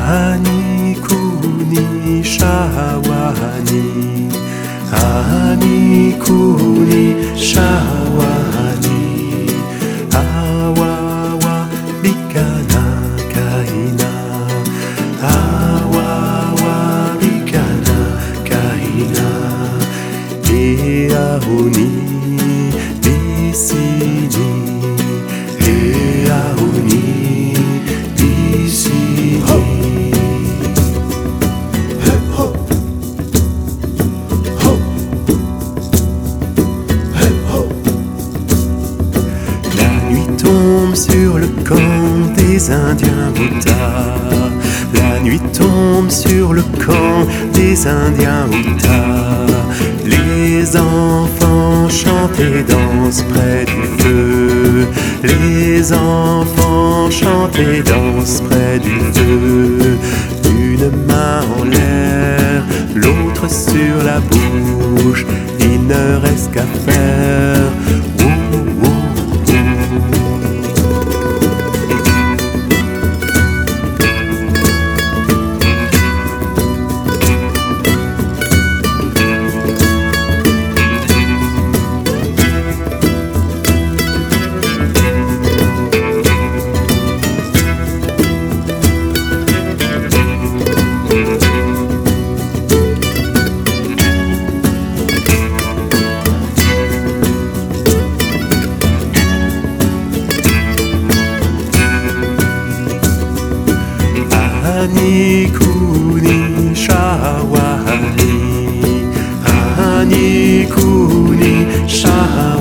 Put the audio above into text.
Ani kuni shawani, ani kuni shawani, awawa bikana kahina, awawa bikana kahina, eahuni bisini, eahuni bisini. Tombe sur le camp des Indiens Outah. La nuit tombe sur le camp des Indiens Outah. Les enfants chantent et dansent près du feu. Les enfants chantent et dansent près du feu. Une main en l'air, l'autre sur la bouche. Il ne reste qu'à faire. Ani kuni shawani, ani kuni shawani.